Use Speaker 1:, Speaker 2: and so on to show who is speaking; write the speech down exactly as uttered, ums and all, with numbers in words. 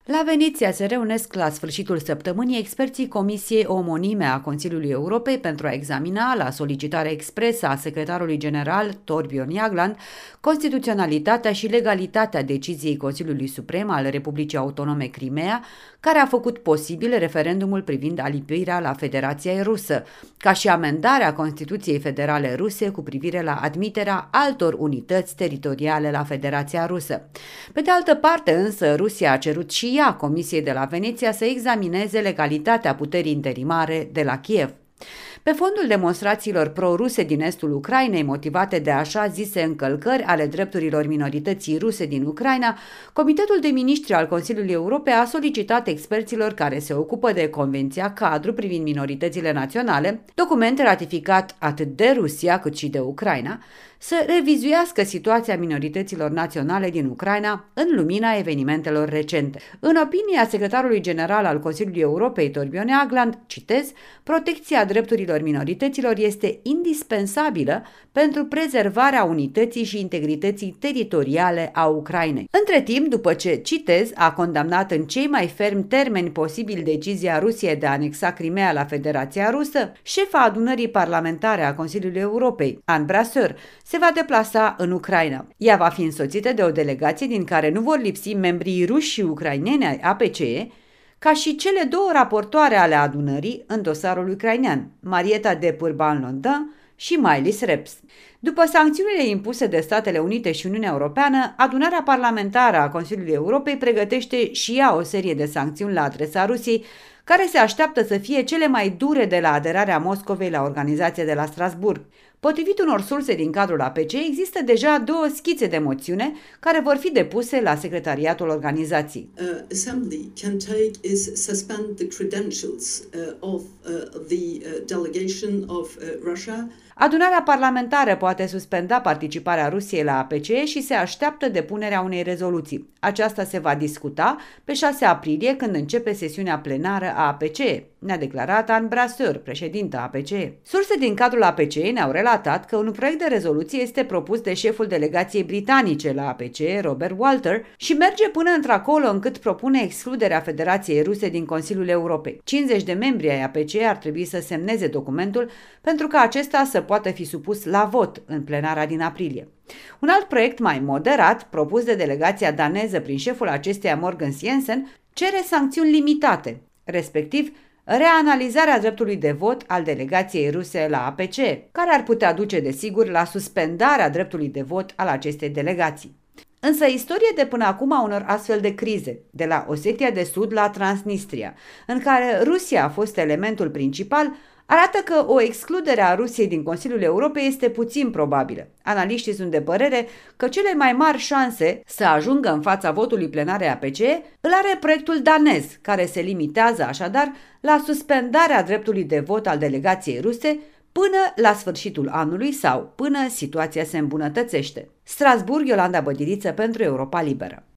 Speaker 1: La Veneția se reunesc la sfârșitul săptămânii experții Comisiei Omonime a Consiliului Europei pentru a examina, la solicitare expresă a secretarului general Thorbjørn Jagland, constituționalitatea și legalitatea deciziei Consiliului Suprem al Republicii Autonome Crimea, care a făcut posibil referendumul privind alipirea la Federația Rusă, ca și amendarea Constituției Federale Ruse cu privire la admiterea altor unități teritoriale la Federația Rusă. Pe de altă parte, însă, Rusia a cerut și ea Comisiei de la Veneția să examineze legalitatea puterii interimare de la Kiev. Pe fondul demonstrațiilor pro-ruse din estul Ucrainei, motivate de așa zise încălcări ale drepturilor minorității ruse din Ucraina, Comitetul de Miniștri al Consiliului Europei a solicitat experților care se ocupă de Convenția Cadru privind minoritățile naționale, document ratificat atât de Rusia cât și de Ucraina, să revizuiască situația minorităților naționale din Ucraina în lumina evenimentelor recente. În opinia secretarului general al Consiliului Europei, Thorbjørn Jagland, citez, protecția drepturilor minorităților este indispensabilă pentru prezervarea unității și integrității teritoriale a Ucrainei. Între timp, după ce, citez, a condamnat în cei mai fermi termeni posibil decizia Rusiei de a anexa Crimea la Federația Rusă, șefa adunării parlamentare a Consiliului Europei, Anne Brasseur, se va deplasa în Ucraina. Ea va fi însoțită de o delegație din care nu vor lipsi membrii ruși și ucraineni ai A P C E, ca și cele două raportoare ale adunării în dosarul ucrainean, Marieta de Purban-Londin și Mailis Reps. După sancțiunile impuse de Statele Unite și Uniunea Europeană, adunarea parlamentară a Consiliului Europei pregătește și ea o serie de sancțiuni la adresa Rusiei, care se așteaptă să fie cele mai dure de la aderarea Moscovei la organizația de la Strasburg. Potrivit unor surse din cadrul A P C, există deja două schițe de moțiune care vor fi depuse la secretariatul organizației.
Speaker 2: Uh, assembly can take is suspend the credentials uh, of uh, the uh, delegation of uh, Russia.
Speaker 1: Adunarea parlamentară poate suspenda participarea Rusiei la A P C E și se așteaptă depunerea unei rezoluții. Aceasta se va discuta pe șase aprilie, când începe sesiunea plenară a A P C E, ne-a declarat Anne Brasseur, președintă A P C E. Surse din cadrul A P C E ne-au relatat că un proiect de rezoluție este propus de șeful delegației britanice la A P C E, Robert Walter, și merge până într-acolo încât propune excluderea Federației Ruse din Consiliul Europei. cincizeci de membri ai A P C E ar trebui să semneze documentul pentru ca acesta să poată fi supus la vot în plenara din aprilie. Un alt proiect mai moderat, propus de delegația daneză prin șeful acesteia Morgan Jensen, cere sancțiuni limitate, respectiv reanalizarea dreptului de vot al delegației ruse la A P C E, care ar putea duce, desigur, la suspendarea dreptului de vot al acestei delegații. Însă istoria de până acum a unor astfel de crize, de la Osetia de Sud la Transnistria, în care Rusia a fost elementul principal, arată că o excludere a Rusiei din Consiliul Europei este puțin probabilă. Analiștii sunt de părere că cele mai mari șanse să ajungă în fața votului plenare A P C E îl are proiectul danez, care se limitează așadar la suspendarea dreptului de vot al delegației ruse până la sfârșitul anului sau până situația se îmbunătățește. Strasburg, Iolanda Bădiriță pentru Europa Liberă.